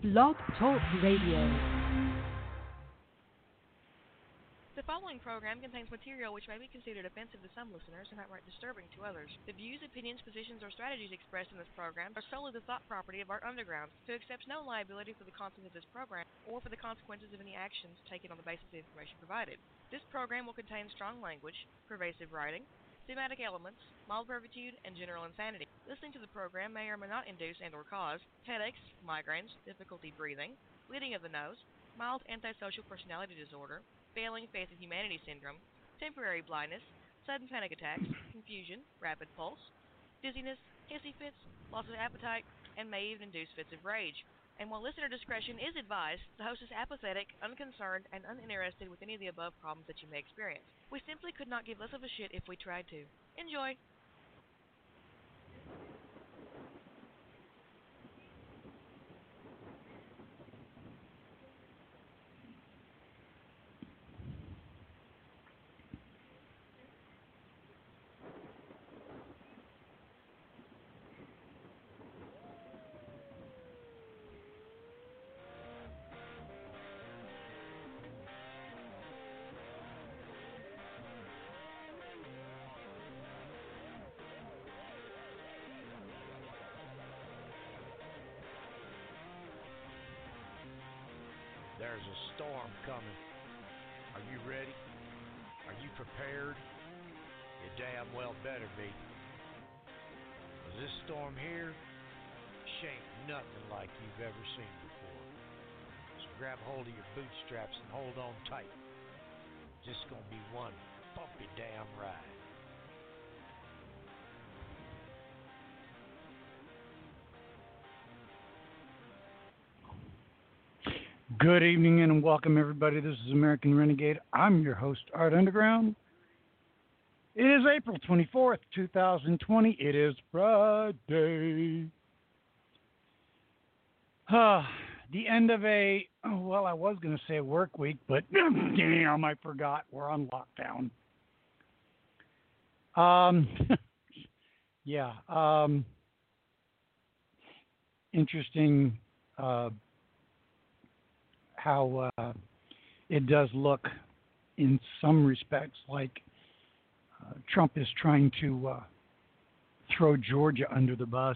Blog Talk Radio. The following program contains material which may be considered offensive to some listeners and outright disturbing to others. The views, opinions, positions, or strategies expressed in this program are solely the thought property of Art Underground, who accepts no liability for the content of this program or for the consequences of any actions taken on the basis of the information provided. This program will contain strong language, pervasive writing, thematic elements, mild pervitude, and general insanity. Listening to the program may or may not induce and/or cause headaches, migraines, difficulty breathing, bleeding of the nose, mild antisocial personality disorder, failing faith in humanity syndrome, temporary blindness, sudden panic attacks, confusion, rapid pulse, dizziness, hissy fits, loss of appetite, and may even induce fits of rage. And while listener discretion is advised, the host is apathetic, unconcerned, and uninterested with any of the above problems that you may experience. We simply could not give less of a shit if we tried to. Enjoy! There's a storm coming. Are you ready? Are you prepared? You damn well better be. 'Cause this storm here, ain't nothing like you've ever seen before. So grab hold of your bootstraps and hold on tight. It's just gonna be one bumpy damn ride. Good evening and welcome, everybody. This is American Renegade. I'm your host, Art Underground. It is April 24th, 2020. It is Friday. The end of I was going to say a work week, but damn, I forgot. We're on lockdown. Interesting how it does look in some respects like Trump is trying to throw Georgia under the bus,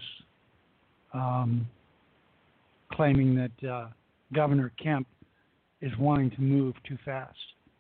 claiming that Governor Kemp is wanting to move too fast.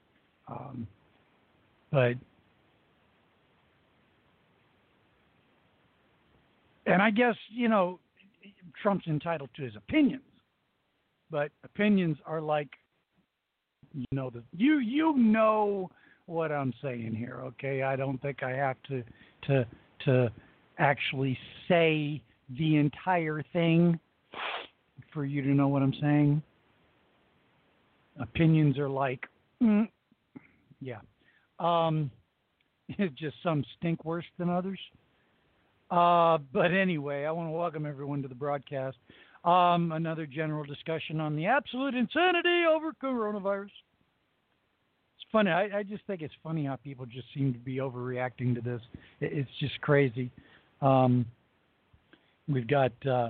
And I guess, Trump's entitled to his opinions. But opinions are like, you know what I'm saying here, okay? I don't think I have to actually say the entire thing for you to know what I'm saying. Opinions are like, just some stink worse than others. But anyway, I want to welcome everyone to the broadcast. Another general discussion on the absolute insanity over coronavirus. It's funny. I just think it's funny how people just seem to be overreacting to this. It's just crazy. We've got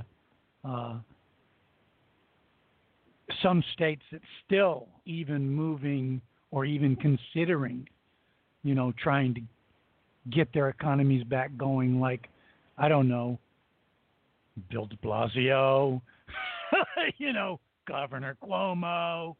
some states that still even moving or even considering, trying to get their economies back going, like, I don't know, Bill de Blasio, Governor Cuomo,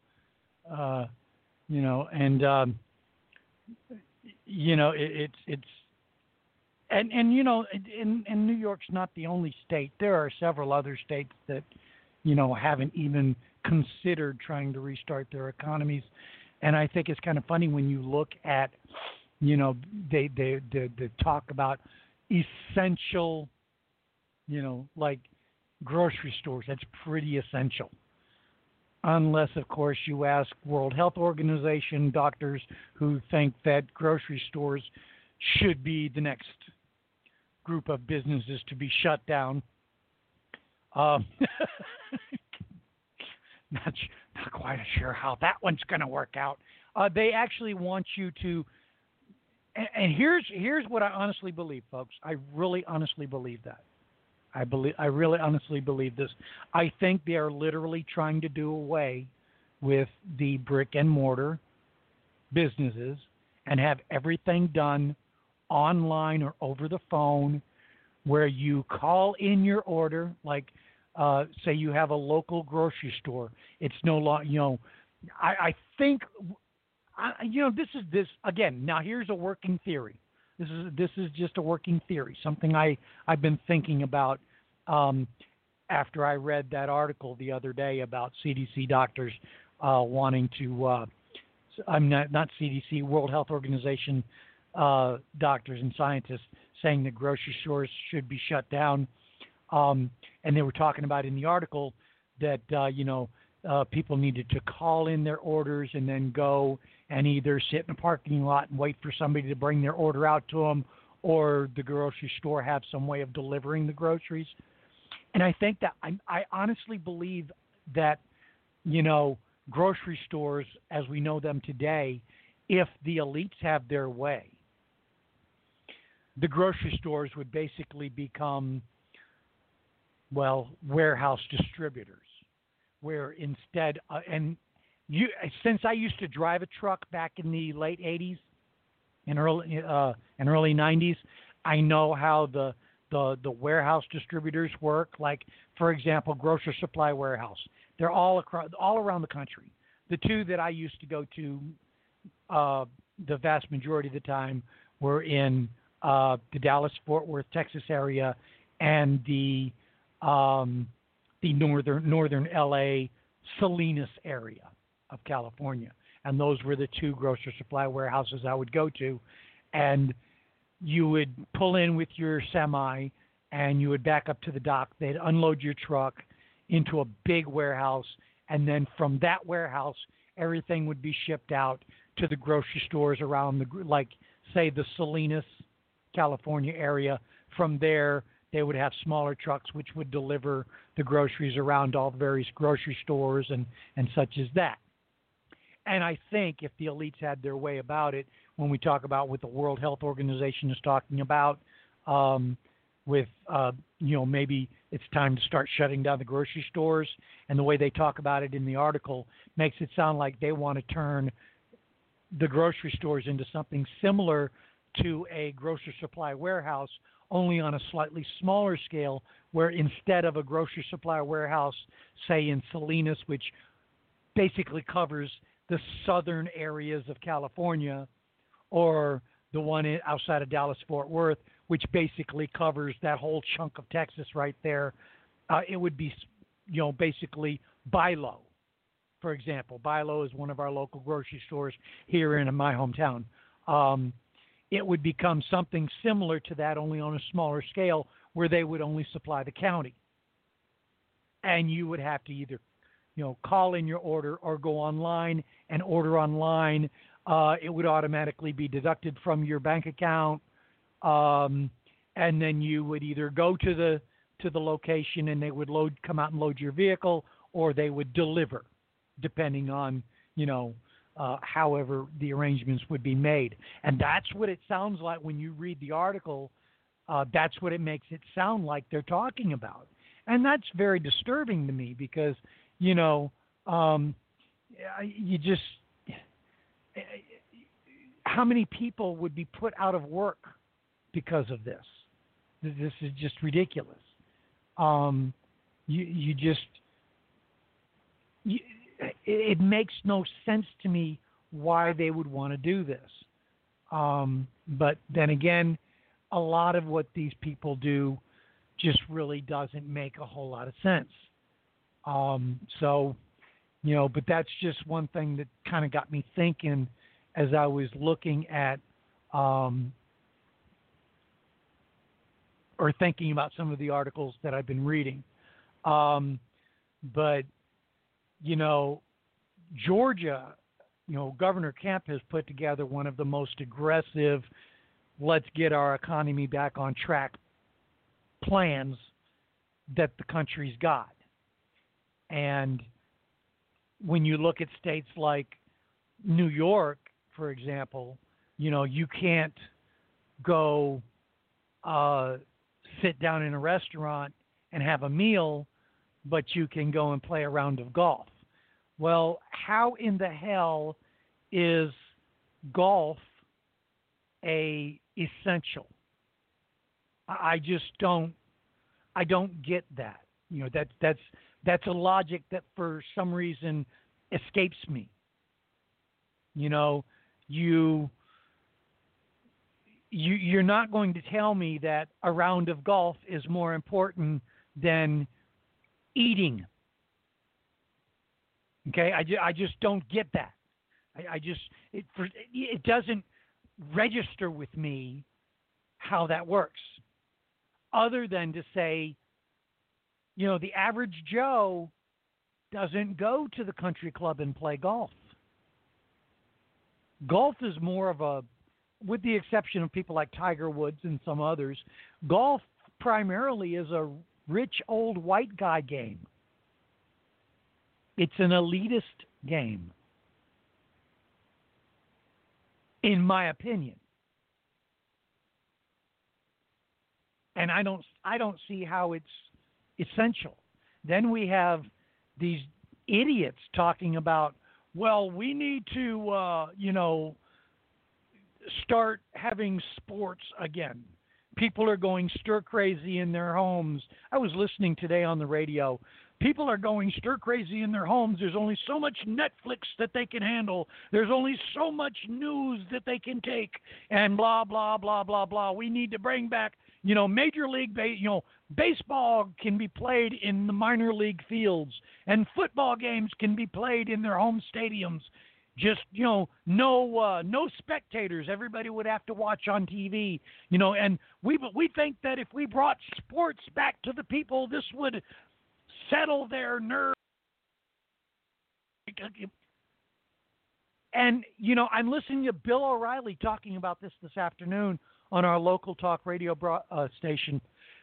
and New York's not the only state. There are several other states that, haven't even considered trying to restart their economies. And I think it's kind of funny when you look at, they talk about essential, like grocery stores. That's pretty essential. Unless, of course, you ask World Health Organization doctors who think that grocery stores should be the next group of businesses to be shut down. Not quite sure how that one's going to work out. They actually want you to, and here's what I honestly believe, folks. I really honestly believe that. I really honestly believe this. I think they are literally trying to do away with the brick and mortar businesses and have everything done online or over the phone, where you call in your order, like say you have a local grocery store. It's no longer, I think, this again. Now here's a working theory. This is just a working theory. Something I've been thinking about after I read that article the other day about CDC doctors wanting to. I'm not CDC, World Health Organization doctors and scientists saying that grocery stores should be shut down. And they were talking about in the article that, people needed to call in their orders and then go and either sit in a parking lot and wait for somebody to bring their order out to them, or the grocery store have some way of delivering the groceries. And I think that I honestly believe that, grocery stores as we know them today, if the elites have their way, the grocery stores would basically become, warehouse distributors, where instead, since I used to drive a truck back in the late 80s and early 90s, I know how the warehouse distributors work. Like, for example, Grocery Supply Warehouse. They're all around the country. The two that I used to go to, the vast majority of the time, were in the Dallas-Fort Worth, Texas area, and the northern LA Salinas area of California. And those were the two Grocery Supply Warehouses I would go to. And you would pull in with your semi and you would back up to the dock. They'd unload your truck into a big warehouse, and then from that warehouse, everything would be shipped out to the grocery stores around say the Salinas, California area. From there, they would have smaller trucks which would deliver the groceries around all the various grocery stores and such as that. And I think if the elites had their way about it, when we talk about what the World Health Organization is talking about, maybe it's time to start shutting down the grocery stores, and the way they talk about it in the article makes it sound like they want to turn the grocery stores into something similar to a grocery supply warehouse, only on a slightly smaller scale, where instead of a grocery supply warehouse, say in Salinas, which basically covers the southern areas of California, or the one outside of Dallas-Fort Worth, which basically covers that whole chunk of Texas right there, it would be, basically Bi-Lo, for example. Bi-Lo is one of our local grocery stores here in my hometown. It would become something similar to that, only on a smaller scale, where they would only supply the county. And you would have to either, call in your order or go online and order online. It would automatically be deducted from your bank account. And then you would either go to the location and they would come out and load your vehicle, or they would deliver, depending on, however the arrangements would be made. And that's what it sounds like when you read the article. That's what it makes it sound like they're talking about. And that's very disturbing to me because, how many people would be put out of work because of this? This is just ridiculous. It makes no sense to me why they would want to do this. But then again, a lot of what these people do just really doesn't make a whole lot of sense. But that's just one thing that kind of got me thinking as I was looking at or thinking about some of the articles that I've been reading. But, Georgia, Governor Kemp has put together one of the most aggressive, let's get our economy back on track plans that the country's got. And when you look at states like New York, for example, you can't go sit down in a restaurant and have a meal, but you can go and play a round of golf. Well, how in the hell is golf a essential? I just don't. I don't get that. You know, that's a logic that for some reason escapes me. You know, you're not going to tell me that a round of golf is more important than eating. Okay, I just don't get that. It doesn't register with me how that works. Other than to say, you know, the average Joe doesn't go to the country club and play golf. Golf is more of a, with the exception of people like Tiger Woods and some others, golf primarily is a rich old white guy game. It's an elitist game, in my opinion. And I don't see how it's essential. Then we have these idiots talking about, well, we need to, start having sports again. People are going stir crazy in their homes. I was listening today on the radio. People are going stir crazy in their homes. There's only so much Netflix that they can handle. There's only so much news that they can take, and blah, blah, blah, blah, blah. We need to bring back, Major League baseball can be played in the minor league fields, and football games can be played in their home stadiums. Just, no spectators. Everybody would have to watch on TV, and we think that if we brought sports back to the people, this would settle their nerves. And, I'm listening to Bill O'Reilly talking about this afternoon on our local talk radio station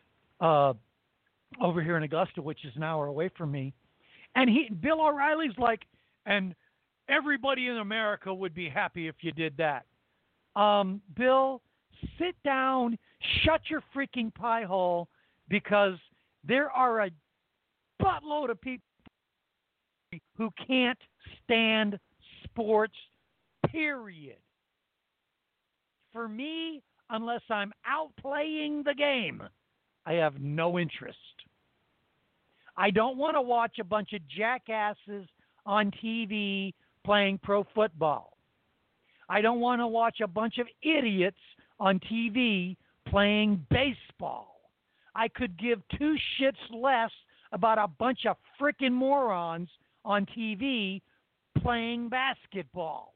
over here in Augusta, which is an hour away from me. And Bill O'Reilly's like, and everybody in America would be happy if you did that. Bill, sit down, shut your freaking pie hole, because there are a buttload of people who can't stand sports, period. For me, unless I'm out playing the game, I have no interest. I don't want to watch a bunch of jackasses on TV playing pro football. I don't want to watch a bunch of idiots on TV playing baseball. I could give two shits less about a bunch of frickin' morons on TV playing basketball.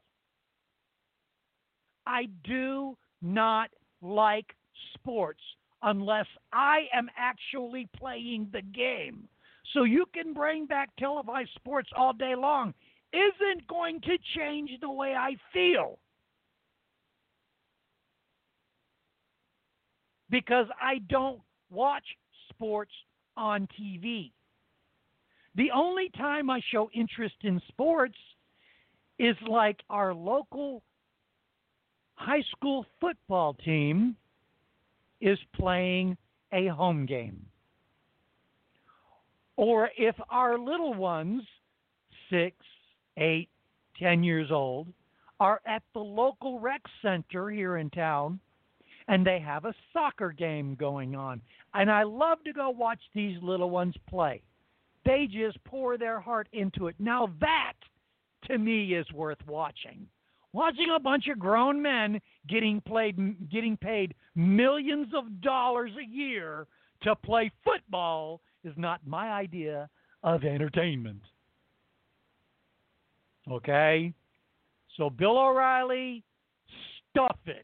I do not like sports unless I am actually playing the game. So you can bring back televised sports all day long. Isn't going to change the way I feel. Because I don't watch sports on TV. The only time I show interest in sports is like our local high school football team is playing a home game. Or if our little ones, 6, 8, 10 years old, are at the local rec center here in town, and they have a soccer game going on. And I love to go watch these little ones play. They just pour their heart into it. Now that, to me, is worth watching. Watching a bunch of grown men getting paid millions of dollars a year to play football is not my idea of entertainment. Okay? So Bill O'Reilly, stuff it.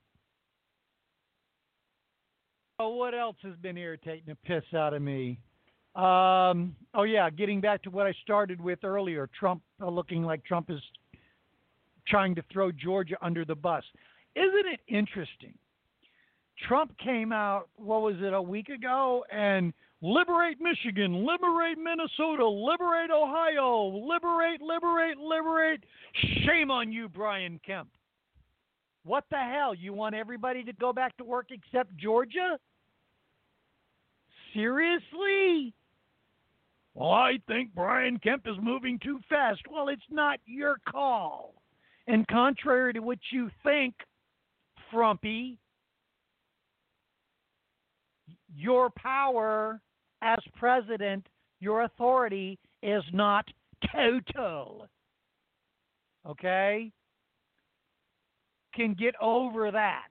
Oh, what else has been irritating the piss out of me? Getting back to what I started with earlier, Trump looking like Trump is trying to throw Georgia under the bus. Isn't it interesting? Trump came out, a week ago, and liberate Michigan, liberate Minnesota, liberate Ohio, liberate. Shame on you, Brian Kemp. What the hell? You want everybody to go back to work except Georgia? Seriously? Well, I think Brian Kemp is moving too fast. Well, it's not your call. And contrary to what you think, Frumpy, your power as president, your authority is not total. Okay? Can get over that.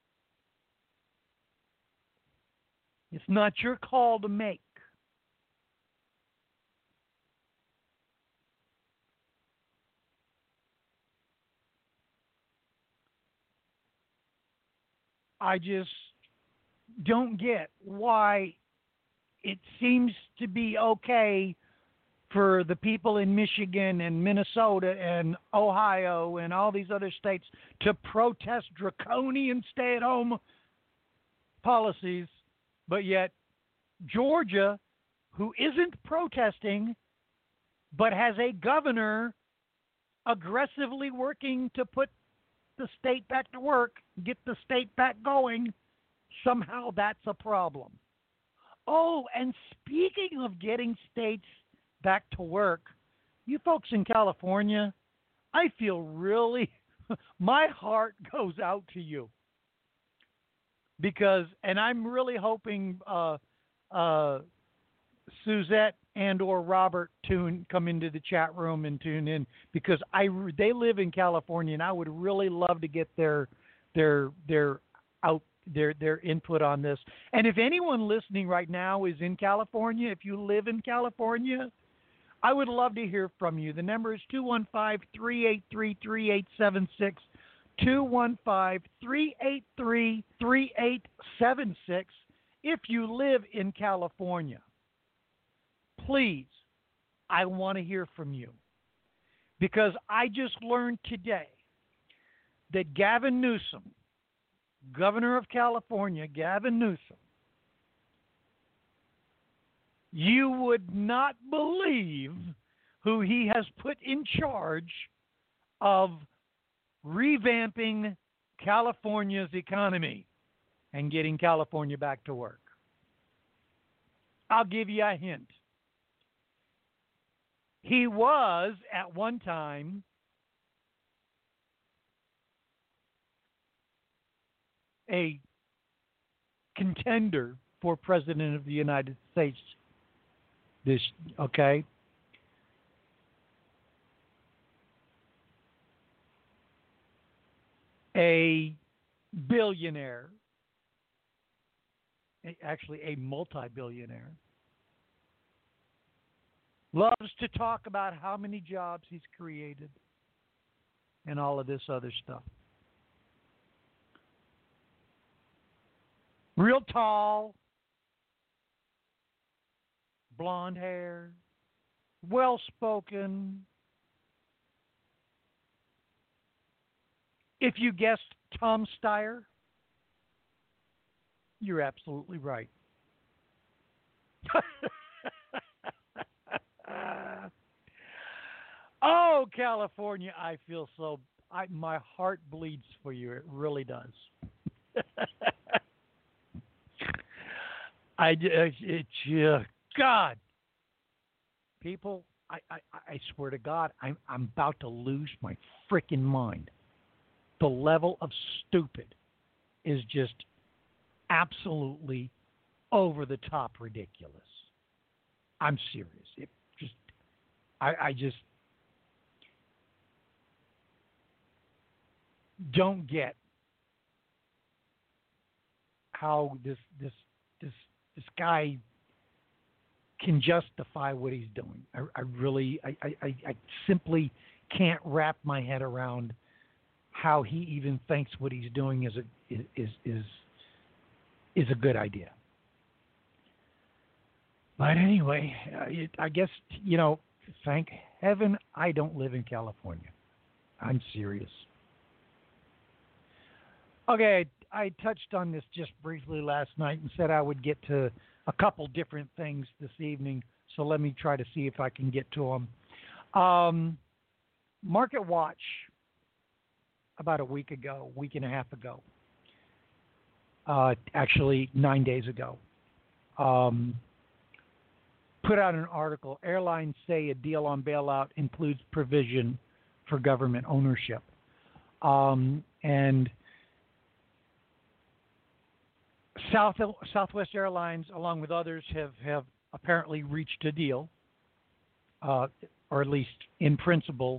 It's not your call to make. I just don't get why it seems to be okay for the people in Michigan and Minnesota and Ohio and all these other states to protest draconian stay-at-home policies, but yet Georgia, who isn't protesting but has a governor aggressively working to put the state back to work, get the state back going, somehow that's a problem. Oh, and speaking of getting states back to work, you folks in California, I feel really, my heart goes out to you. Because, and I'm really hoping Suzette and or Robert come into the chat room and tune in, because they live in California and I would really love to get their input on this. And if anyone listening right now is in California, if you live in California, I would love to hear from you. The number is 215-383-3876, 215-383-3876. If you live in California, please, I want to hear from you. Because I just learned today that Gavin Newsom, Governor of California, Gavin Newsom, you would not believe who he has put in charge of revamping California's economy and getting California back to work. I'll give you a hint. He was, at one time, a contender for President of the United States. Okay? A billionaire, actually a multi-billionaire, loves to talk about how many jobs he's created and all of this other stuff. Real tall, blonde hair, well-spoken. If you guessed Tom Steyer, you're absolutely right. Oh, California, I feel so... my heart bleeds for you. It really does. God, people, I swear to God, I'm about to lose my freaking mind. The level of stupid is just absolutely over the top ridiculous. I'm serious. It just, I just don't get how this guy can justify what he's doing. I simply can't wrap my head around how he even thinks what he's doing is a good idea. But anyway, I guess, thank heaven I don't live in California. I'm serious. Okay, I touched on this just briefly last night and said I would get to a couple different things this evening, so let me try to see if I can get to them. Market Watch, about a week and a half ago, actually 9 days ago, put out an article. Airlines say a deal on bailout includes provision for government ownership. And Southwest Airlines, along with others, have apparently reached a deal, or at least in principle,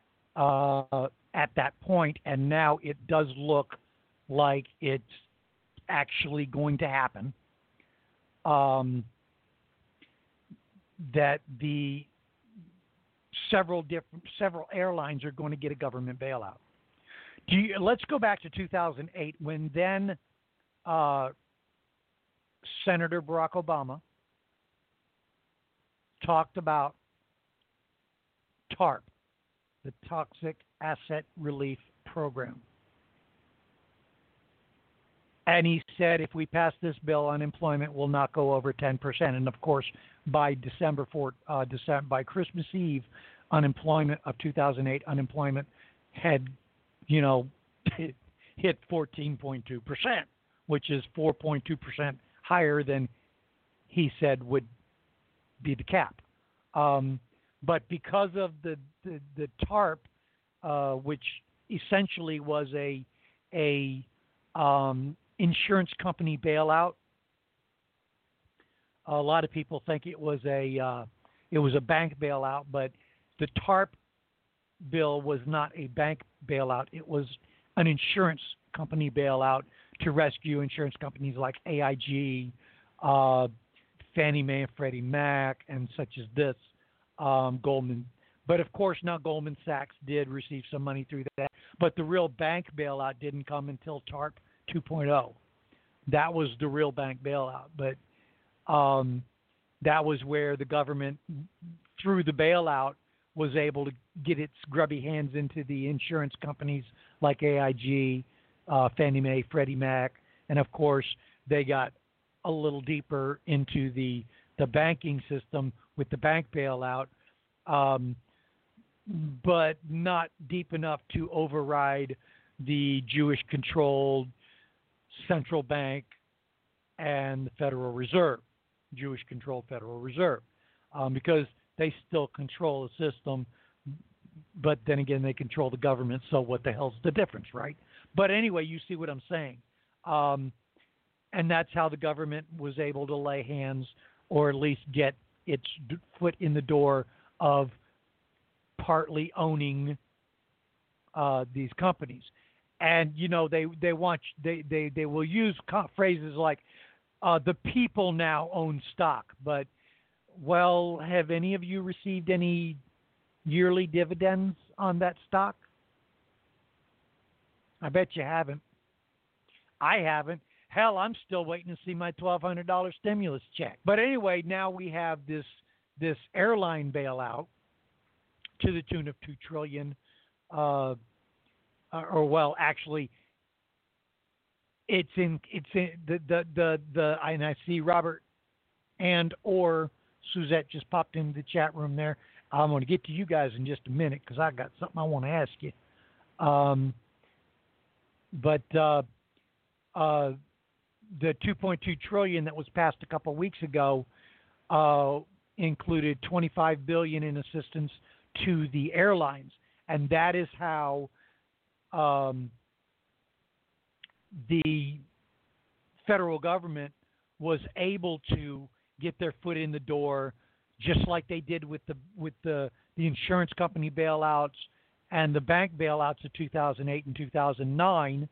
at that point. And now it does look like it's actually going to happen. That the several airlines are going to get a government bailout. Let's go back to 2008 when then Senator Barack Obama talked about TARP, the Toxic Asset Relief Program. And he said if we pass this bill, unemployment will not go over 10%. And of course, by by Christmas Eve, unemployment of 2008, unemployment had, hit 14.2%, which is 4.2% higher than he said would be the cap. But because of the TARP, which essentially was a insurance company bailout, a lot of people think it was a bank bailout, but the TARP bill was not a bank bailout. It was an insurance company bailout to rescue insurance companies like AIG, Fannie Mae and Freddie Mac, and such as this, Goldman. But of course, now Goldman Sachs did receive some money through that. But the real bank bailout didn't come until TARP 2.0. That was the real bank bailout. But that was where the government, through the bailout, was able to get its grubby hands into the insurance companies like AIG, Fannie Mae, Freddie Mac, and of course they got a little deeper into the banking system with the bank bailout, but not deep enough to override the Jewish-controlled central bank and the Federal Reserve, Jewish-controlled Federal Reserve, because they still control the system, but then again, they control the government, so what the hell's the difference, right? But anyway, you see what I'm saying. And that's how the government was able to lay hands or at least get its foot in the door of partly owning these companies. And, they will use phrases like the people now own stock, but well, have any of you received any yearly dividends on that stock? I bet you haven't. I haven't. Hell, I'm still waiting to see my $1,200 stimulus check. But anyway, now we have this airline bailout to the tune of $2 trillion. Actually, it's in and I see Robert or Suzette just popped into the chat room there. I'm going to get to you guys in just a minute because I got something I want to ask you. But the $2.2 trillion that was passed a couple of weeks ago included $25 billion in assistance to the airlines, and that is how the federal government was able to get their foot in the door, just like they did with the insurance company bailouts and the bank bailouts of 2008 and 2009.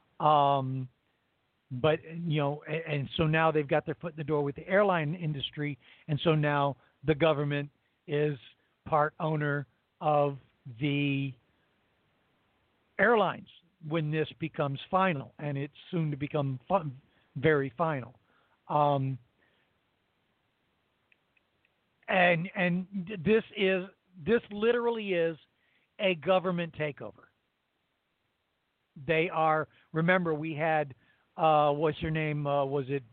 But and so now they've got their foot in the door with the airline industry, and so now the government is part owner of the airlines when this becomes final, and it's soon to become very final. And this literally is a government takeover. They are. Remember, we had what's her name? Was it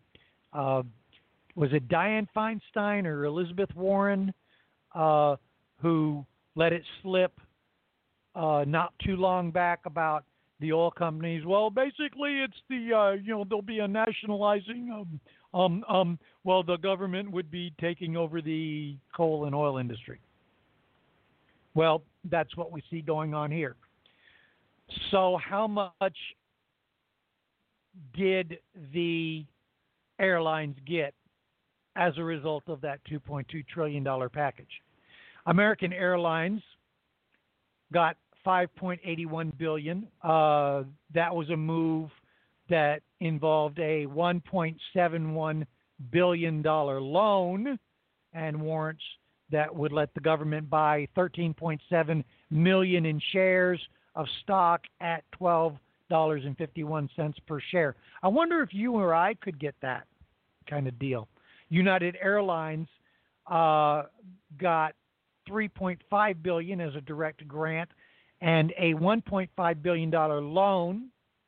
Dianne Feinstein or Elizabeth Warren who let it slip not too long back about the oil companies? Well, basically, it's the there'll be a nationalizing. well, the government would be taking over the coal and oil industry. Well, that's what we see going on here. So how much did the airlines get as a result of that $2.2 trillion package? American Airlines got $5.81 billion. That was a move that involved a $1.71 billion loan and warrants that would let the government buy 13.7 million in shares of stock at $12.51 per share. I wonder if you or I could get that kind of deal. United Airlines got $3.5 billion as a direct grant and a $1.5 billion loan.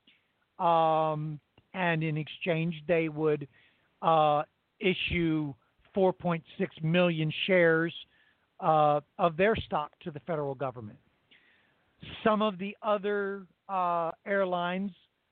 And in exchange, they would issue 4.6 million shares of their stock to the federal government. Some of the other airlines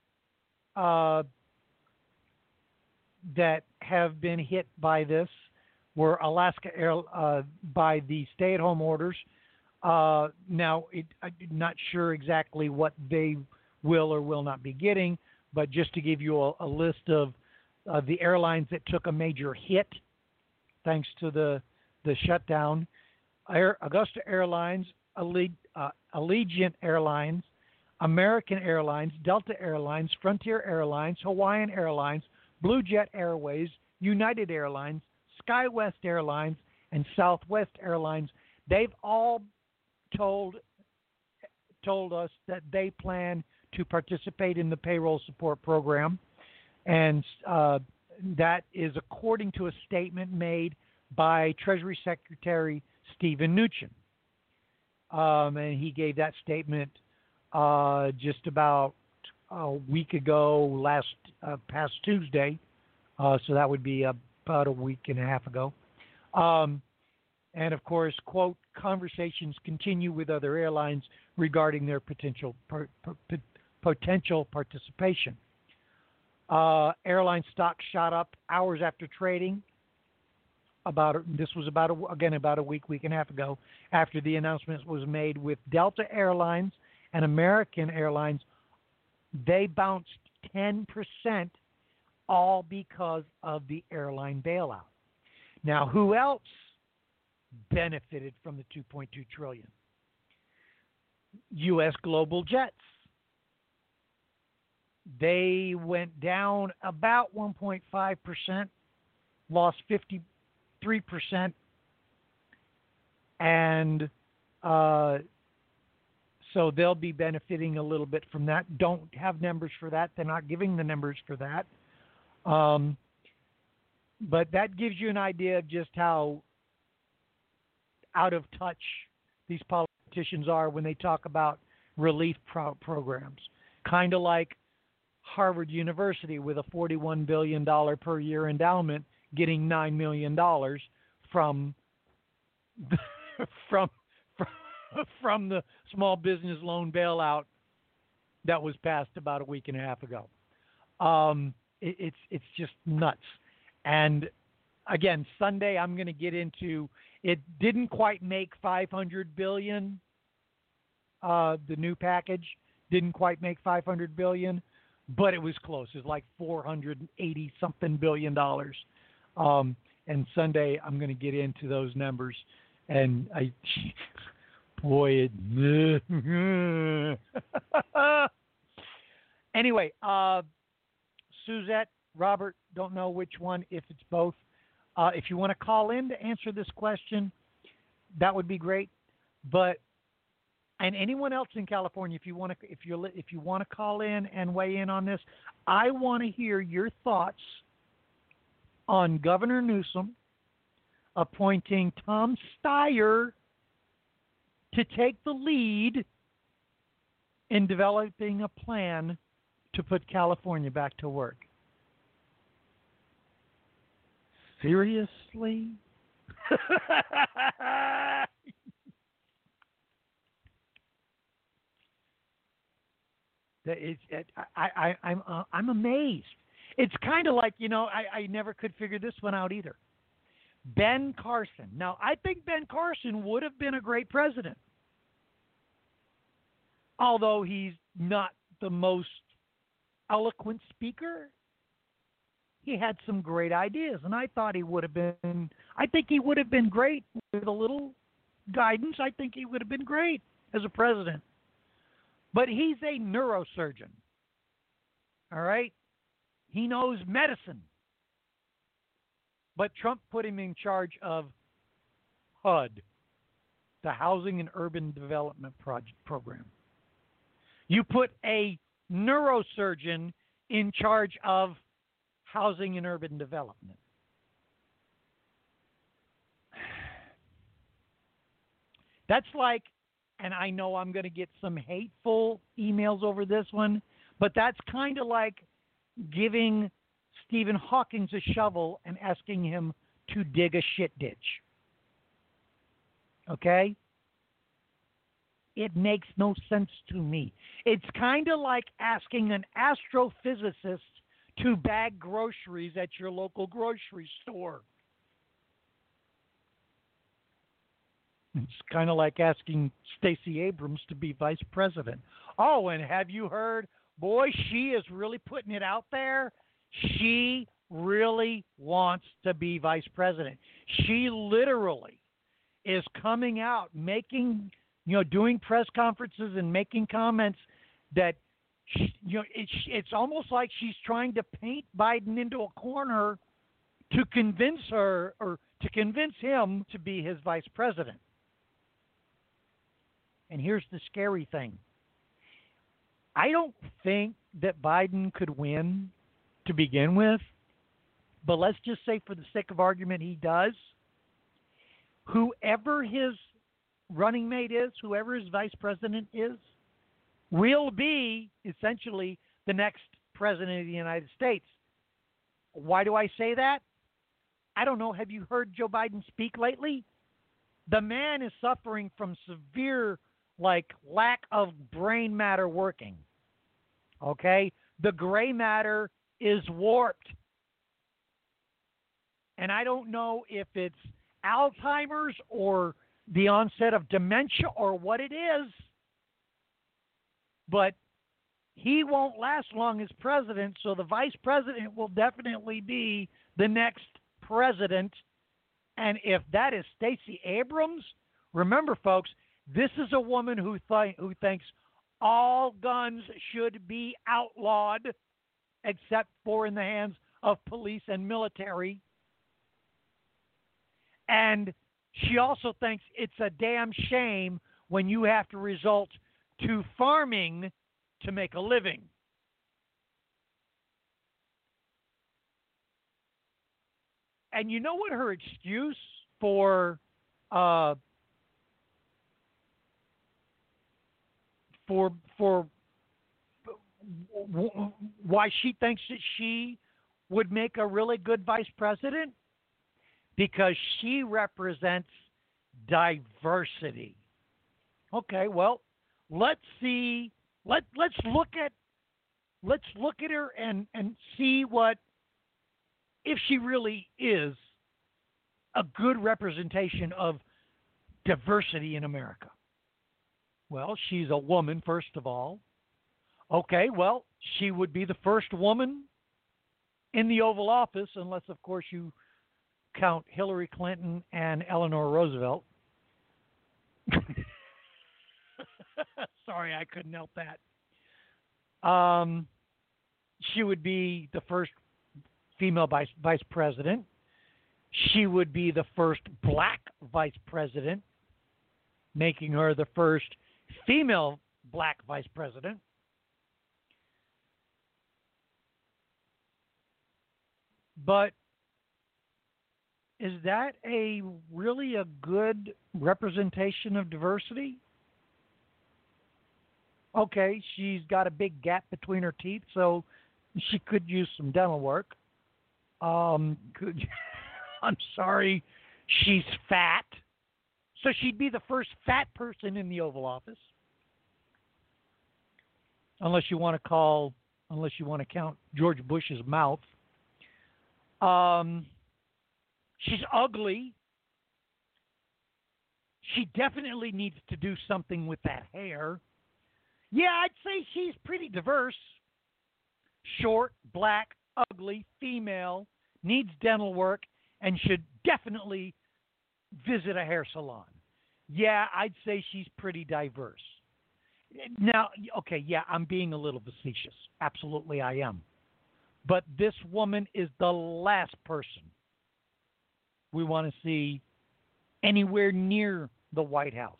that have been hit by this were Alaska Air by the stay-at-home orders. Now, I'm not sure exactly what they will or will not be getting, but just to give you a list of the airlines that took a major hit thanks to the shutdown: Augusta Airlines, Allegiant Airlines, American Airlines, Delta Airlines, Frontier Airlines, Hawaiian Airlines, Blue Jet Airways, United Airlines, SkyWest Airlines, and Southwest Airlines. They've all told us that they plan to participate in the payroll support program, and that is according to a statement made by Treasury Secretary Steven Mnuchin. And he gave that statement just about a week ago, past Tuesday. So that would be about a week and a half ago. And of course, quote, conversations continue with other airlines regarding their potential participation. Airline stock shot up hours after trading. This was about a week and a half ago, after the announcement was made with Delta Airlines and American Airlines. They bounced 10%, all because of the airline bailout. Now, who else benefited from the $2.2 trillion? U.S. Global Jets. They went down about 1.5%, lost 53%, and so they'll be benefiting a little bit from that. Don't have numbers for that. They're not giving the numbers for that. But that gives you an idea of just how out of touch these politicians are when they talk about relief programs. Kind of like Harvard University with a $41 billion per year endowment getting $9 million from the small business loan bailout that was passed about a week and a half ago. It's just nuts. And again, Sunday I'm going to get into it. Didn't quite make $500 billion. The new package didn't quite make $500 billion, but it was close. It was like $480 something billion. And Sunday I'm going to get into those numbers, and anyway, Suzette, Robert, don't know which one, if it's both. If you want to call in to answer this question, that would be great. And anyone else in California, if you want to call in and weigh in on this, I want to hear your thoughts on Governor Newsom appointing Tom Steyer to take the lead in developing a plan to put California back to work. Seriously? I'm amazed. It's kind of like, I never could figure this one out either. Ben Carson. Now, I think Ben Carson would have been a great president, although he's not the most eloquent speaker. He had some great ideas, and I think he would have been great with a little guidance. I think he would have been great as a president. But he's a neurosurgeon. All right? He knows medicine. But Trump put him in charge of HUD, the Housing and Urban Development Program. You put a neurosurgeon in charge of housing and urban development. That's like, and I know I'm going to get some hateful emails over this one, but that's kind of like giving Stephen Hawking a shovel and asking him to dig a shit ditch. Okay? It makes no sense to me. It's kind of like asking an astrophysicist to bag groceries at your local grocery store. It's kind of like asking Stacey Abrams to be vice president. Oh, and have you heard? Boy, she is really putting it out there. She really wants to be vice president. She literally is coming out, doing press conferences and making comments that, it's almost like she's trying to paint Biden into a corner to convince her or to convince him to be his vice president. And here's the scary thing. I don't think that Biden could win to begin with, but let's just say for the sake of argument he does. Whoever his running mate is, whoever his vice president is, will be essentially the next president of the United States. Why do I say that? I don't know. Have you heard Joe Biden speak lately? The man is suffering from severe, lack of brain matter working. Okay? The gray matter is warped. And I don't know if it's Alzheimer's or the onset of dementia or what it is, but he won't last long as president, so the vice president will definitely be the next president. And if that is Stacey Abrams, remember, folks, this is a woman who thinks all guns should be outlawed except for in the hands of police and military. And she also thinks it's a damn shame when you have to resort to farming to make a living. And you know what her excuse for why she thinks that she would make a really good vice president? Because she represents diversity. Okay, well, let's look at her and see what, if she really is a good representation of diversity in America. Well, she's a woman, first of all. Okay, well, she would be the first woman in the Oval Office, unless, of course, you count Hillary Clinton and Eleanor Roosevelt. Sorry, I couldn't help that. She would be the first female vice president. She would be the first black vice president, making her the first female black vice president. But is that really a good representation of diversity? Okay, she's got a big gap between her teeth, so she could use some dental work. I'm sorry, she's fat. So she'd be the first fat person in the Oval Office. Unless you want to call unless you want to count George Bush's mouth. She's ugly. She definitely needs to do something with that hair. Yeah, I'd say she's pretty diverse. Short, black, ugly, female, needs dental work, and should definitely visit a hair salon. Yeah, I'd say she's pretty diverse. Now, okay, yeah, I'm being a little facetious. Absolutely I am. But this woman is the last person we want to see anywhere near the White House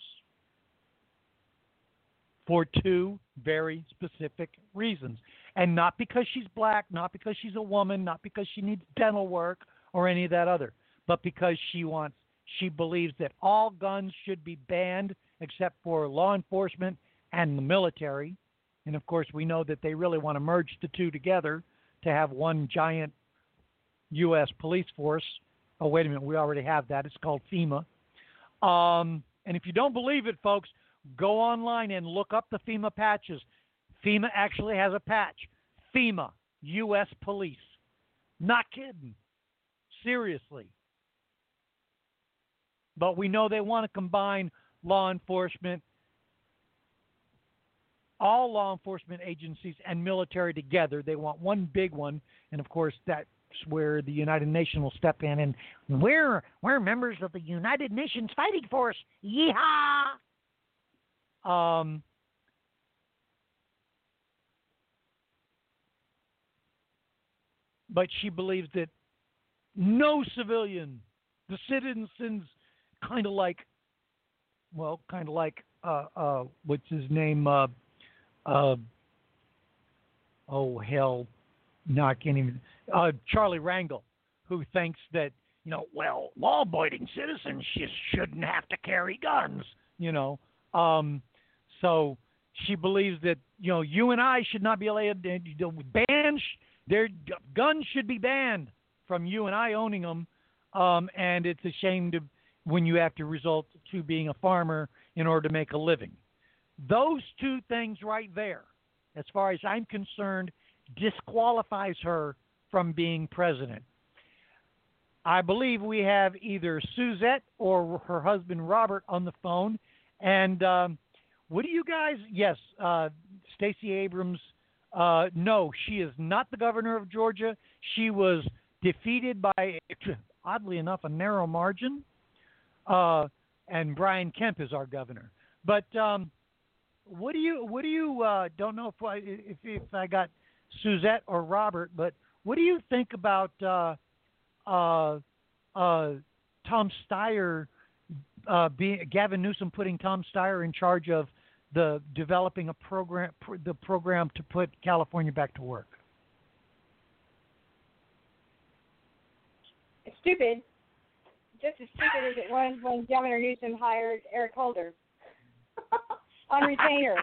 for two very specific reasons. And not because she's black, not because she's a woman, not because she needs dental work or any of that other, but because she believes that all guns should be banned except for law enforcement and the military. And of course, we know that they really want to merge the two together to have one giant U.S. police force. Oh, wait a minute, we already have that. It's called FEMA. And if you don't believe it, folks, go online and look up the FEMA patches. FEMA actually has a patch. FEMA, U.S. Police. Not kidding. Seriously. But we know they want to combine law enforcement, all law enforcement agencies and military together. They want one big one. And, of course, that's where the United Nations will step in. And we're members of the United Nations Fighting Force. Yeehaw! But she believes that no civilian, the citizens, kind of like, what's his name? Oh, hell, no, I can't even. Charlie Rangel, who thinks that, law-abiding citizens just shouldn't have to carry guns, So she believes that, you and I should not be allowed to ban. Their guns should be banned from you and I owning them, and it's a shame when you have to resort to being a farmer in order to make a living. Those two things right there, as far as I'm concerned, disqualifies her from being president. I believe we have either Suzette or her husband Robert on the phone. And what do you guys? Yes, Stacey Abrams. No, she is not the governor of Georgia. She was defeated by, oddly enough, a narrow margin. And Brian Kemp is our governor. But what do you? Don't know if I got Suzette or Robert, but what do you think about Tom Steyer? Gavin Newsom putting Tom Steyer in charge of developing a program, the program to put California back to work. It's stupid. Just as stupid as it was when Governor Newsom hired Eric Holder on retainer.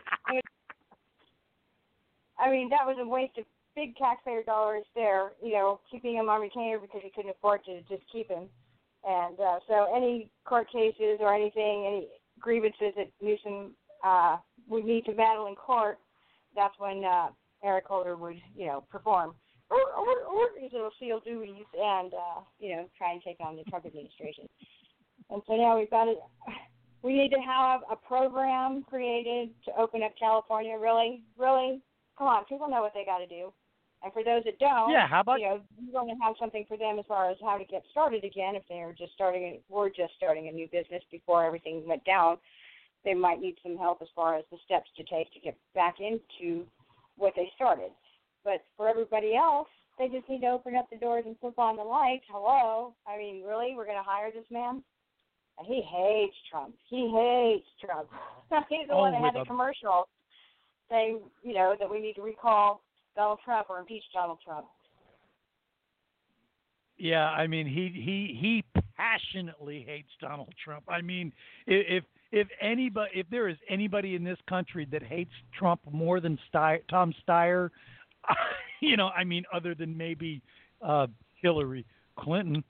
I mean, that was a waste of big taxpayer dollars there, keeping him on retainer because he couldn't afford to just keep him. And so any court cases or anything, any grievances that Newsom would need to battle in court, that's when Eric Holder would, perform or his little SEAL duties and, try and take on the Trump administration. And so now we need to have a program created to open up California. Really? Come on, people know what they got to do. And for those that don't, how about you're going to have something for them as far as how to get started again. If we're just starting a new business before everything went down, they might need some help as far as the steps to take to get back into what they started. But for everybody else, they just need to open up the doors and flip on the lights. Hello? I mean, really? We're going to hire this man? And he hates Trump. He's the one that had the commercial saying, that we need to recall Donald Trump or impeach Donald Trump. Yeah, I mean, he passionately hates Donald Trump. I mean, if there is anybody in this country that hates Trump more than Tom Steyer, I mean, other than maybe Hillary Clinton,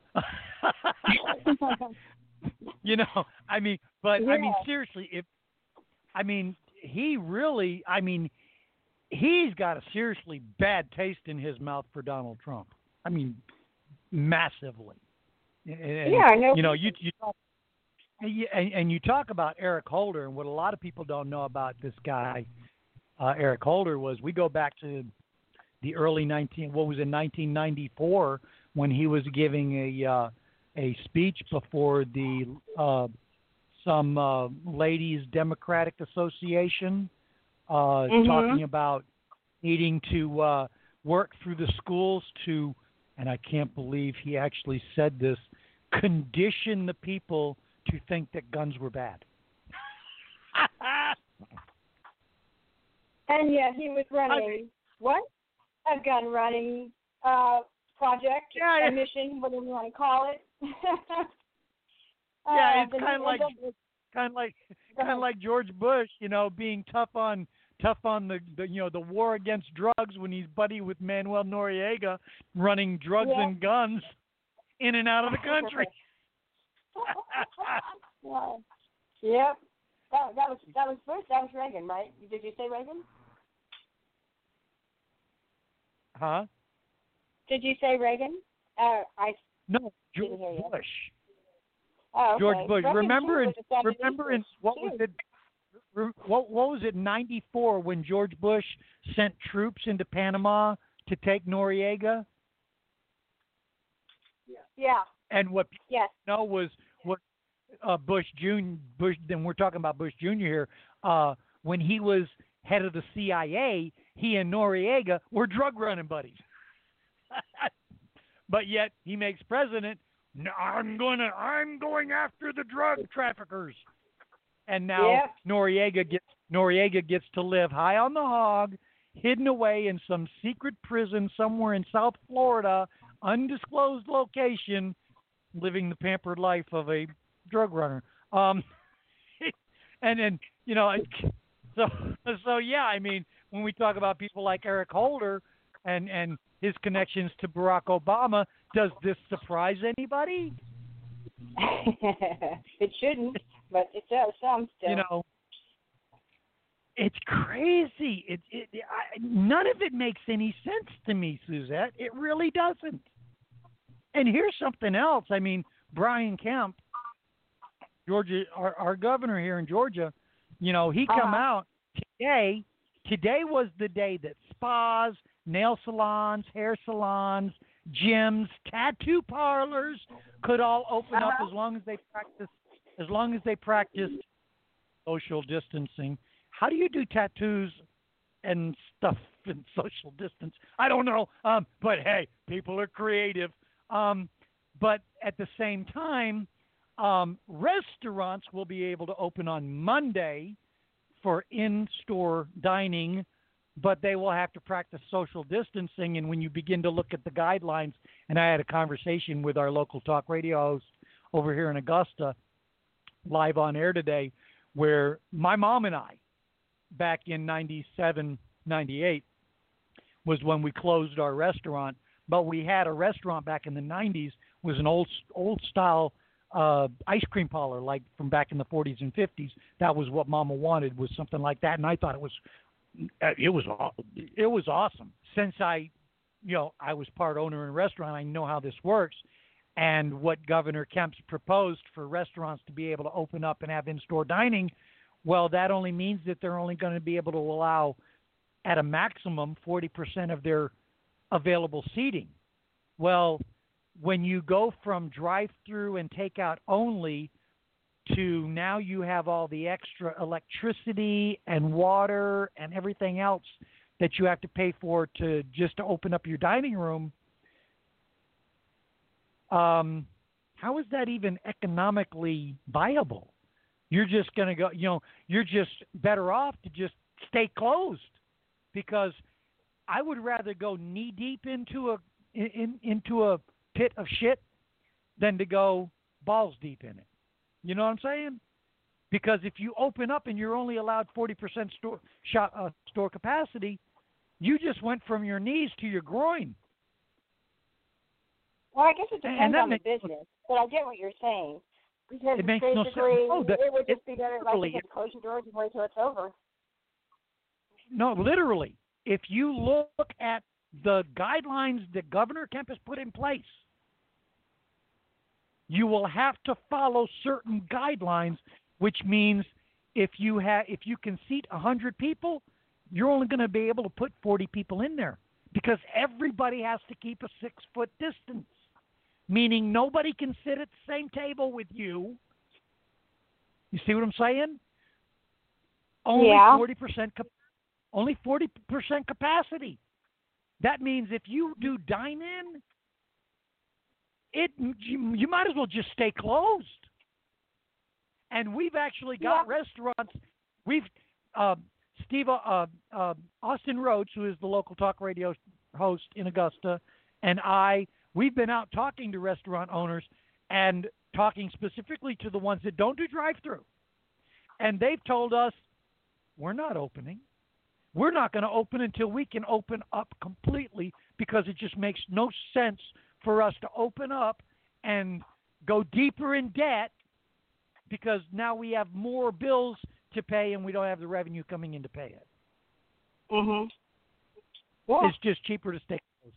I mean, but yeah. I mean, seriously, he really, I mean, he's got a seriously bad taste in his mouth for Donald Trump. I mean, massively. And, Yeah, I know. You know, you talk, and you talk about Eric Holder, and what a lot of people don't know about this guy, Eric Holder, was we go back to the early 1994 when he was giving a speech before the some ladies Democratic Association, talking about needing to work through the schools to, and I can't believe he actually said this, condition the people to think that guns were bad. And yet he was running what? A gun running project, a mission, whatever you want to call it. Yeah, it's kind of like George Bush, you know, being tough on the the war against drugs when he's buddy with Manuel Noriega, running drugs and guns in and out of the country. Yep, that was Bush. That was Reagan, right? Did you say Reagan? Huh? Did you say Reagan? No, George Bush. Oh, okay. George Bush. Reagan Remember in what too. was it? What was it? 94 when George Bush sent troops into Panama to take Noriega. Yeah. And what people know was what Bush Jr. Then we're talking about Bush Jr. here. When he was head of the CIA, he and Noriega were drug running buddies. But yet he makes president. No, I'm going after the drug traffickers. And now Noriega gets to live high on the hog, hidden away in some secret prison somewhere in South Florida, undisclosed location, living the pampered life of a drug runner. And then, you know, so yeah, I mean, when we talk about people like Eric Holder and his connections to Barack Obama, does this surprise anybody? It shouldn't, but it does some still. You know, it's crazy. None of it makes any sense to me, Suzette. It really doesn't. And here's something else. I mean, Brian Kemp, Georgia, our governor here in Georgia, you know, he come out today. Today was the day that spas, nail salons, hair salons, gyms, tattoo parlors could all open up as long as they practiced social distancing. How do you do tattoos and stuff in social distance? I don't know. But hey, people are creative. But at the same time, restaurants will be able to open on Monday for in-store dining, but they will have to practice social distancing. And when you begin to look at the guidelines, and I had a conversation with our local talk radio host over here in Augusta, live on air today, where my mom and I, back in 97, 98, was when we closed our restaurant. But we had a restaurant back in the 90s, was an old style ice cream parlor, like from back in the 40s and 50s. That was what Mama wanted, was something like that, and I thought it was awesome. Since I was part owner in a restaurant, I know how this works, and what Governor Kemp's proposed for restaurants to be able to open up and have in-store dining. Well, that only means that they're only going to be able to allow, at a maximum, 40% of their available seating. Well, when you go from drive-through and takeout only to now you have all the extra electricity and water and everything else that you have to pay for to open up your dining room, how is that even economically viable? You're just going to go, you're just better off to just stay closed, because I would rather go knee deep into a pit of shit than to go balls deep in it. You know what I'm saying? Because if you open up and you're only allowed 40% store capacity, you just went from your knees to your groin. Well, I guess it depends on the business, but I get what you're saying. Because it makes no sense. It would just be better, like you said, close your doors and wait till it's over. No, literally. if you look at the guidelines that Governor Kemp has put in place, you will have to follow certain guidelines, which means if you can seat 100 people, you're only going to be able to put 40 people in there because everybody has to keep a 6-foot distance, meaning nobody can sit at the same table with you. You see what I'm saying? Only 40%. Only 40% capacity. That means if you do dine-in, you might as well just stay closed. And we've actually got restaurants. We've Austin Rhodes, who is the local talk radio host in Augusta, and we've been out talking to restaurant owners and talking specifically to the ones that don't do drive-through. And they've told us, we're not opening. We're not going to open until we can open up completely because it just makes no sense for us to open up and go deeper in debt because now we have more bills to pay and we don't have the revenue coming in to pay it. Mhm. Yeah. It's just cheaper to stay closed.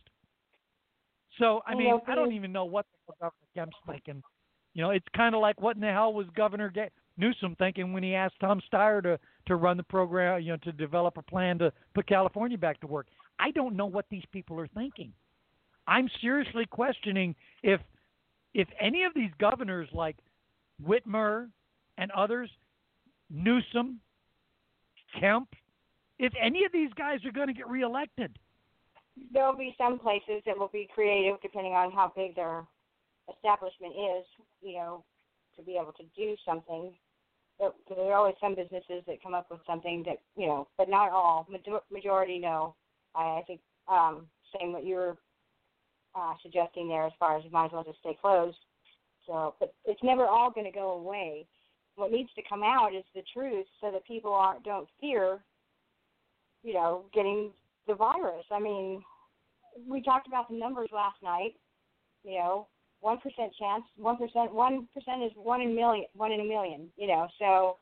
So, I mean, I don't even know what the hell Governor Kemp's thinking. You know, it's kind of like what in the hell was Governor Newsom thinking when he asked Tom Steyer to run the program, you know, to develop a plan to put California back to work. I don't know what these people are thinking. I'm seriously questioning if any of these governors like Whitmer and others, Newsom, Kemp, if any of these guys are going to get reelected. There will be some places that will be creative depending on how big their establishment is, you know, to be able to do something. There are always some businesses that come up with something that, you know, but not all. Majority, no. I think same what you were suggesting there as far as you might as well just stay closed. So, but it's never all going to go away. What needs to come out is the truth so that people don't fear, you know, getting the virus. I mean, we talked about the numbers last night, you know, 1% chance, 1% is 1 in a million, you know. So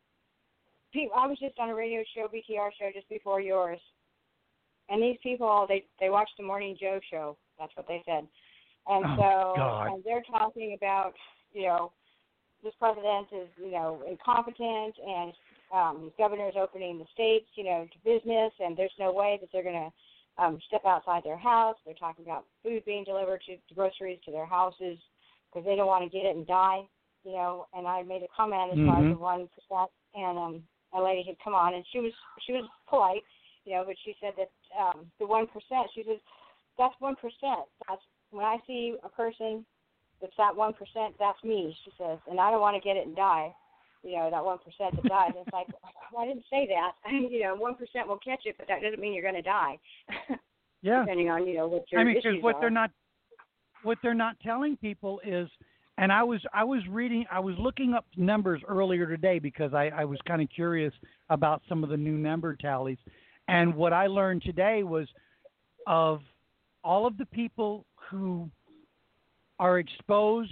I was just on a radio show, BTR show, just before yours, and these people, they watched the Morning Joe show. That's what they said. And and they're talking about, you know, this president is, you know, incompetent, and these governors opening the states, you know, to business, and there's no way that they're going to step outside their house. They're talking about food being delivered to groceries to their houses because they don't want to get it and die, you know. And I made a comment as far as the 1%, and a lady had come on, and she was polite, you know, but she said that the 1%, she says, that's 1%. That's when I see a person that's that 1%, that's me, she says, and I don't want to get it and die. You know, that 1% that dies. It's like, well, I didn't say that. You know, 1% will catch it, but that doesn't mean you're going to die. Yeah. Depending on, you know, what your issues because what they're not telling people is, and I was looking up numbers earlier today because I was kind of curious about some of the new number tallies, and what I learned today was of all of the people who are exposed,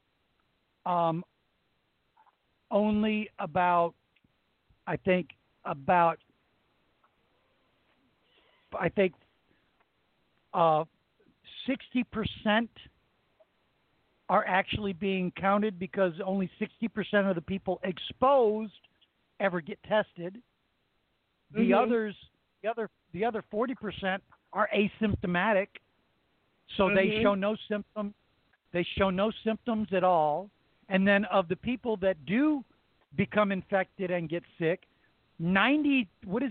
only about, I think 60% are actually being counted because only 60% of the people exposed ever get tested. The others, the other 40% are asymptomatic, so they show no symptoms. They show no symptoms at all. And then of the people that do become infected and get sick, 92%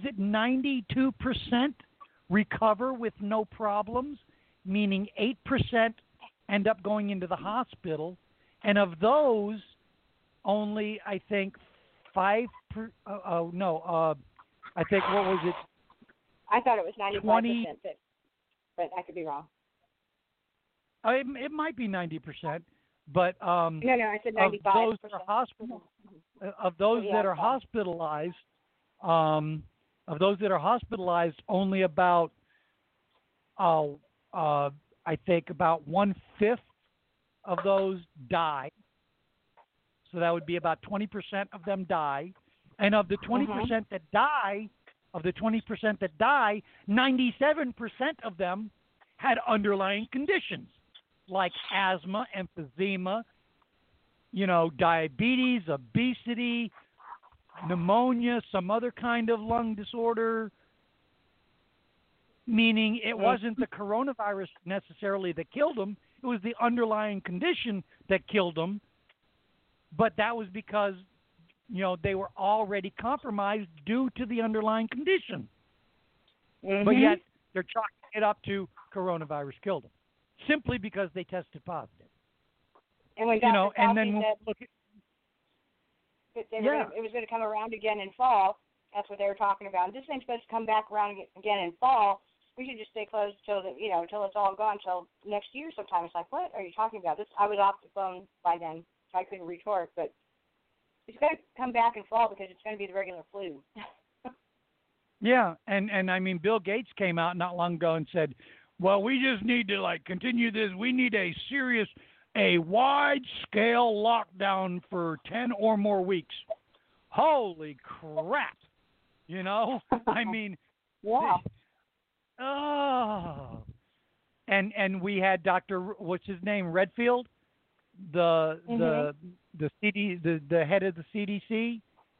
recover with no problems, meaning 8% end up going into the hospital. And of those, only I think I think, what was it? I thought it was 95%, but I could be wrong. It might be 90%, but no, I said 95%. Of those that are hospitalized, only about I think about 1/5 of those die. So that would be about 20% of them die, and of the 20% that die, of the 20% that die, 97% of them had underlying conditions like asthma, emphysema, diabetes, obesity, pneumonia, some other kind of lung disorder, meaning it wasn't the coronavirus necessarily that killed them. It was the underlying condition that killed them. But that was because, they were already compromised due to the underlying condition. Mm-hmm. But yet they're chalking it up to coronavirus killed them simply because they tested positive. And when Dr. and then said look at, it was going to come around again in fall, that's what they were talking about. And this thing's supposed to come back around again in fall. We should just stay closed till it's all gone till next year sometime. It's like, what are you talking about? I was off the phone by then, so I couldn't retort. But it's going to come back in fall because it's going to be the regular flu. Yeah, and I mean, Bill Gates came out not long ago and said, well, we just need to continue this. We need a wide-scale lockdown for 10 or more weeks. Holy crap! I mean, yeah. And we had Dr. What's his name, Redfield, the head of the CDC,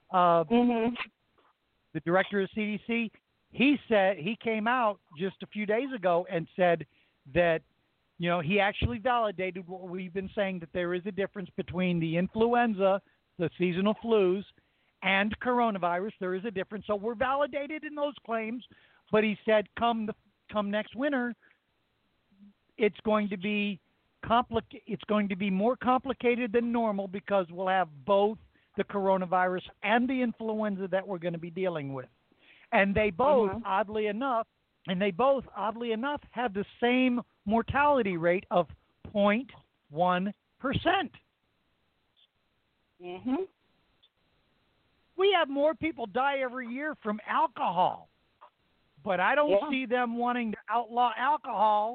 the director of CDC. He came out just a few days ago and said that he actually validated what we've been saying, that there is a difference between the influenza, the seasonal flus, and coronavirus. There is a difference. So we're validated in those claims. But he said, come next winter, it's going to be It's going to be more complicated than normal because we'll have both the coronavirus and the influenza that we're going to be dealing with, and they both, oddly enough, have the same mortality rate of 0.1%. We have more people die every year from alcohol, but I don't see them wanting to outlaw alcohol.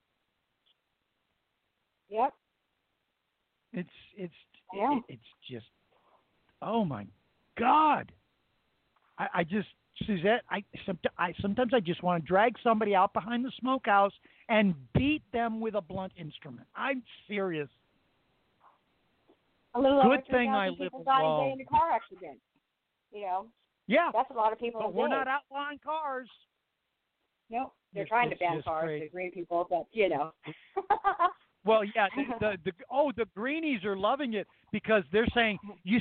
Yep. It's just, oh my God. I just, Suzette, sometimes I just want to drag somebody out behind the smokehouse and beat them with a blunt instrument. I'm serious. A little over Good thing I live alone. alone. A day in a car accident. Yeah. That's a lot of people. But we're not outlawing cars. Nope. They're trying to ban cars, the green people, but Well, yeah, the greenies are loving it because they're saying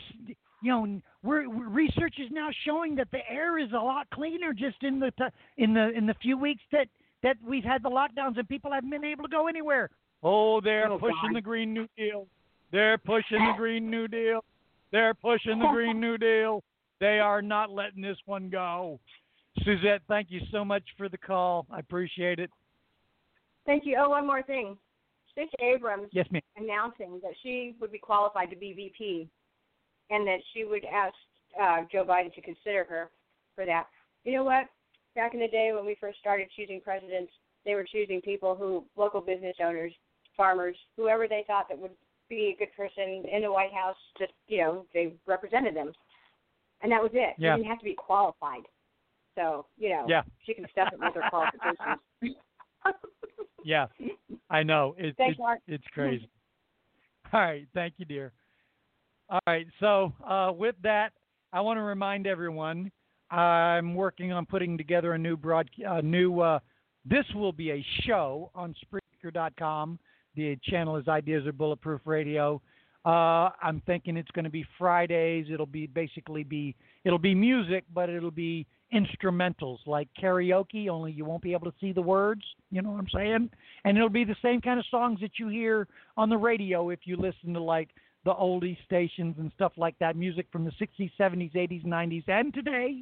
research is now showing that the air is a lot cleaner just in the few weeks that we've had the lockdowns and people haven't been able to go anywhere. Oh, they're pushing the Green New Deal. They're pushing the Green New Deal. They're pushing the Green New Deal. They are not letting this one go. Suzette, thank you so much for the call. I appreciate it. Thank you. Oh, one more thing. Stacey Abrams yes, ma'am. announcing that she would be qualified to be VP and that she would ask Joe Biden to consider her for that. You know what? Back in the day when we first started choosing presidents, they were choosing people local business owners, farmers, whoever they thought that would be a good person in the White House, just, they represented them. And that was it. Yeah. She didn't have to be qualified. So, she can stuff it with her qualifications. Yeah, I know. Thanks, Mark. It's crazy. All right. Thank you, dear. All right. So with that, I want to remind everyone I'm working on putting together a new this will be a show on Spreaker.com. The channel is Ideas Are Bulletproof Radio. I'm thinking it's going to be Fridays. It'll be music, but it'll be instrumentals like karaoke, only you won't be able to see the words. You know what I'm saying? And it'll be the same kind of songs that you hear on the radio if you listen to like the oldie stations and stuff like that, music from the 60s, 70s, 80s, 90s, and today.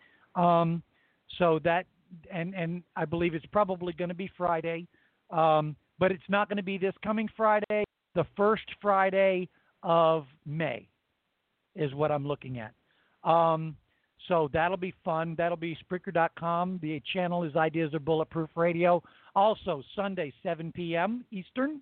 So that, and I believe it's probably going to be Friday, but it's not going to be this coming Friday. The first Friday of May is what I'm looking at. So that'll be fun. That'll be Spreaker.com. The channel is Ideas Are Bulletproof Radio. Also, Sunday, 7 p.m. Eastern.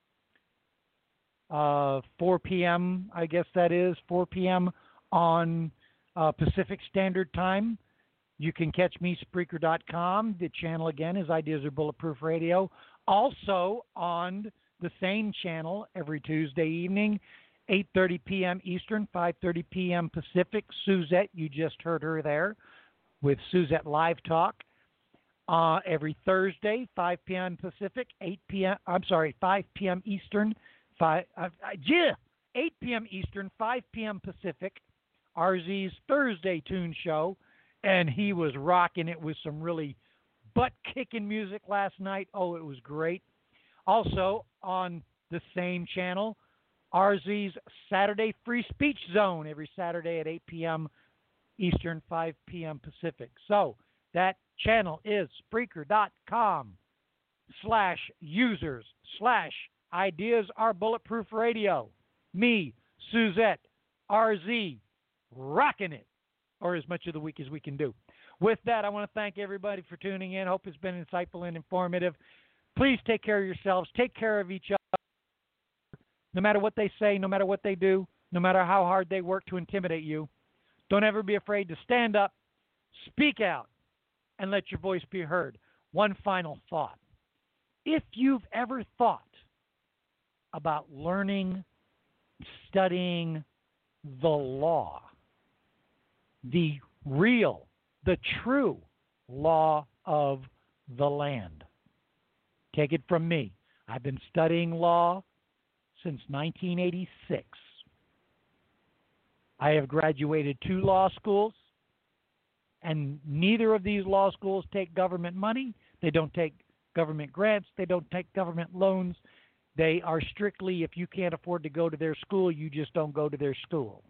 4 p.m., I guess that is, 4 p.m. on Pacific Standard Time. You can catch me, Spreaker.com. The channel, again, is Ideas Are Bulletproof Radio. Also on the same channel every Tuesday evening, 8:30 p.m. Eastern, 5:30 p.m. Pacific. Suzette, you just heard her there with Suzette Live Talk. Every Thursday, 5 p.m. Pacific, 5 p.m. Eastern, 8 p.m. Eastern, 5 p.m. Pacific. RZ's Thursday Tune Show, and he was rocking it with some really butt-kicking music last night. Oh, it was great. Also, on the same channel, RZ's Saturday Free Speech Zone, every Saturday at 8 p.m. Eastern, 5 p.m. Pacific. So, that channel is Spreaker.com/users/Ideas Are Bulletproof Radio. Me, Suzette, RZ, rocking it, or as much of the week as we can do. With that, I want to thank everybody for tuning in. Hope it's been insightful and informative. Please take care of yourselves. Take care of each other. No matter what they say, no matter what they do, no matter how hard they work to intimidate you, don't ever be afraid to stand up, speak out, and let your voice be heard. One final thought. If you've ever thought about learning, studying the law, the real, the true law of the land, take it from me. I've been studying law since 1986. I have graduated 2 law schools, and neither of these law schools take government money. They don't take government grants. They don't take government loans. They are strictly, if you can't afford to go to their school, you just don't go to their school.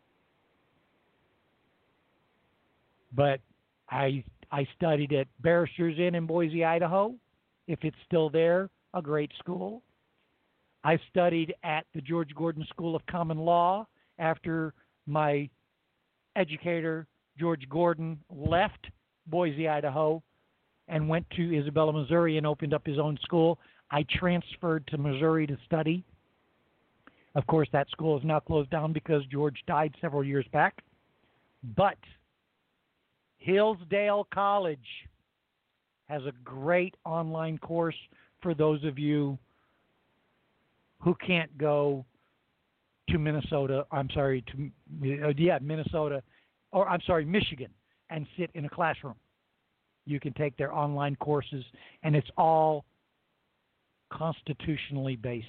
But I studied at Barrister's Inn in Boise, Idaho, if it's still there, a great school. I studied at the George Gordon School of Common Law after my educator, George Gordon, left Boise, Idaho, and went to Isabella, Missouri, and opened up his own school. I transferred to Missouri to study. Of course, that school is now closed down because George died several years back. But Hillsdale College has a great online course for those of you who can't go to Minnesota, Michigan, and sit in a classroom. You can take their online courses, and it's all constitutionally based.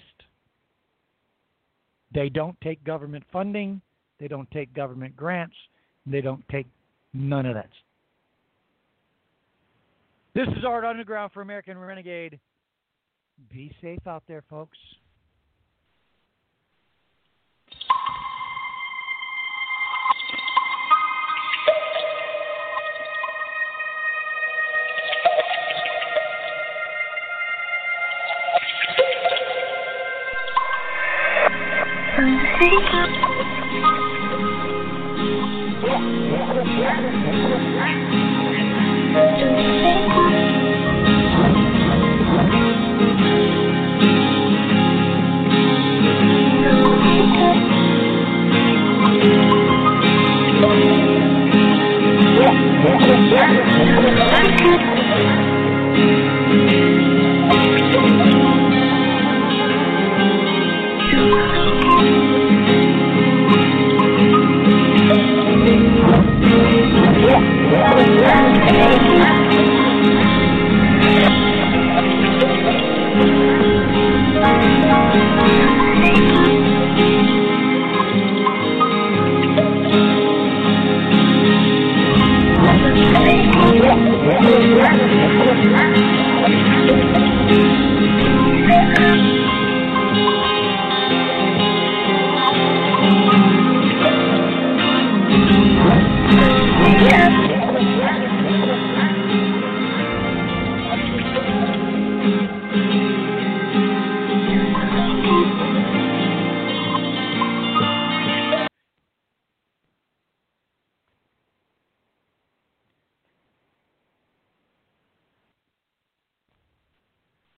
They don't take government funding. They don't take government grants. They don't take none of that. This is Art Underground for American Renegade. Be safe out there, folks. Yeah.